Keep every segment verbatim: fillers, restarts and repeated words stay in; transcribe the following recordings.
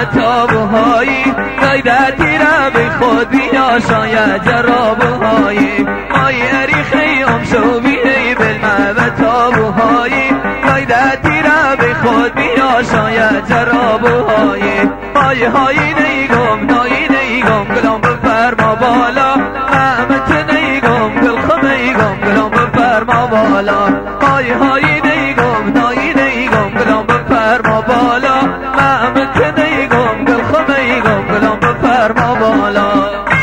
تابوهایی قیدتی را به خود بیا شاید جرابوهایی مای اریخی ام شوبیهی بالمعوه تابوهایی قیدتی را به خود بیا شاید جرابوهایی مای هایی نیگم نایی نیگم گلام بفرما بالا محمد نیگم گل خمیگم گلام بفرما بالا مای هایی نیگم نایی نیگم گلام بفرما بالا محمد نیگم گل خمیگم گلام بفرما بالا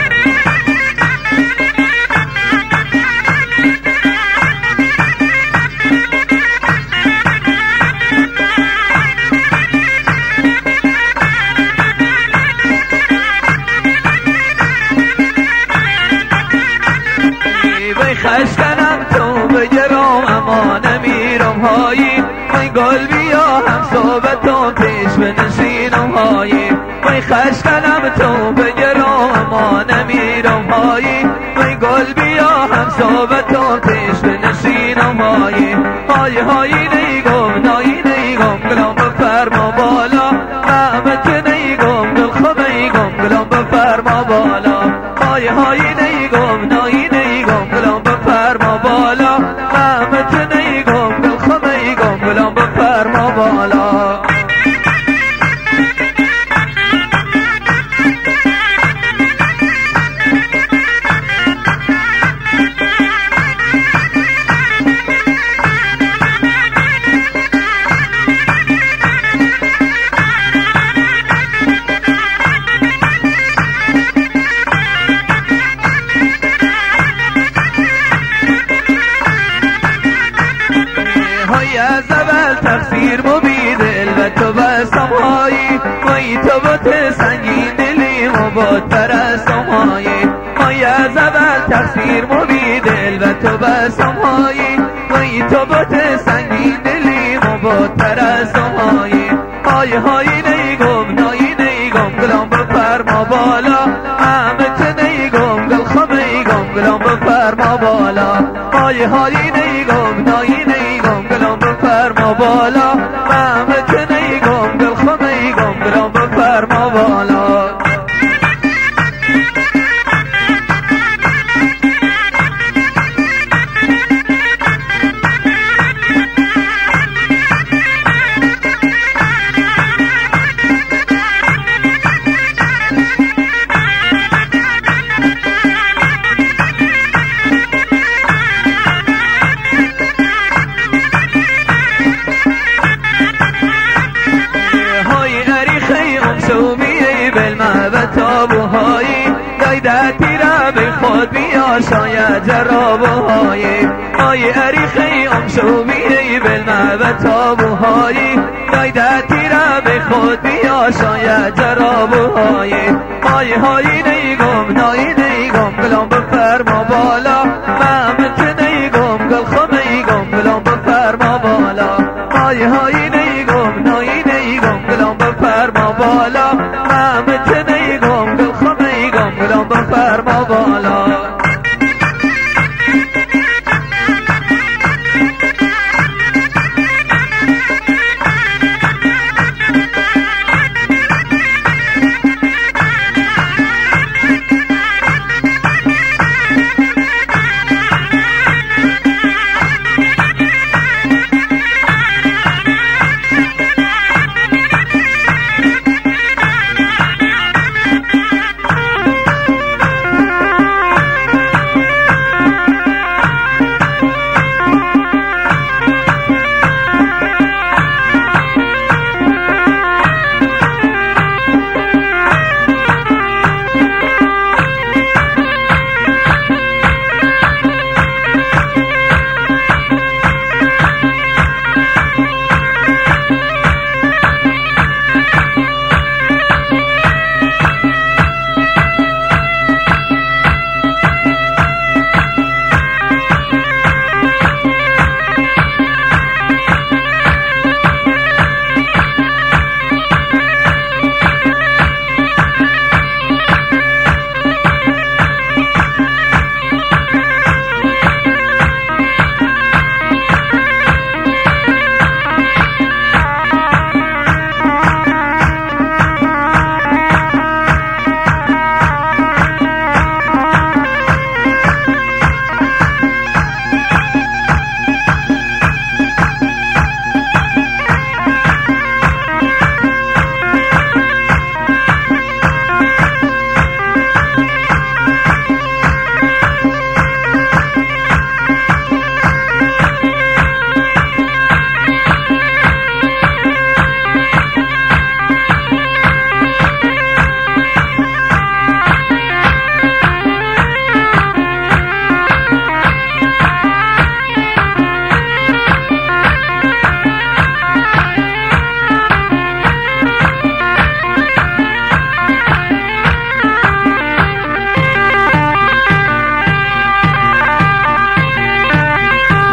خشکنم تو بگرام اما نمیرم هایی من گل بیا هم صحبتم پیش بنشینم هایی من خشکنم تو بگرام اما نمیرم هایی من گل بیا هم صحبتم پیش بنشینم هایی های هایی نیگم نایی نیگم گلام بفرما بالا محمد نیگم گل خمیگم گلام بفرما بالا های هایی نیگم نایی نیگم گلام بفرما بالا محمد نیگم گل خمیگم گلام بفرما بالا از اول تقصیر مبید البته بستم هایی مایی تو بات سنگین دلیم و بات پرستم هایی مایی از اول تقصیر مبید البته بستم هایی مایی تو بات سنگین دلیم و بات پرستم هایی های هایی نیگم نایی نیگم گلام بفرما بالا محمد نیگم گل خمیگم گلام بفرما بالا های هایی نیگم نایی نیگم گلام بفرما بالا محمد نیگم گل خمیگم گلام بفرما بالا تابوهایی قیدتی را به خود بیا شاید جرابوهایی های اریخی ام شوبیهی بالمعوه تابوهایی قیدتی را به خود بیا شاید جرابوهایی های هایی نیگم نایی نیگم گلام بفرما بالا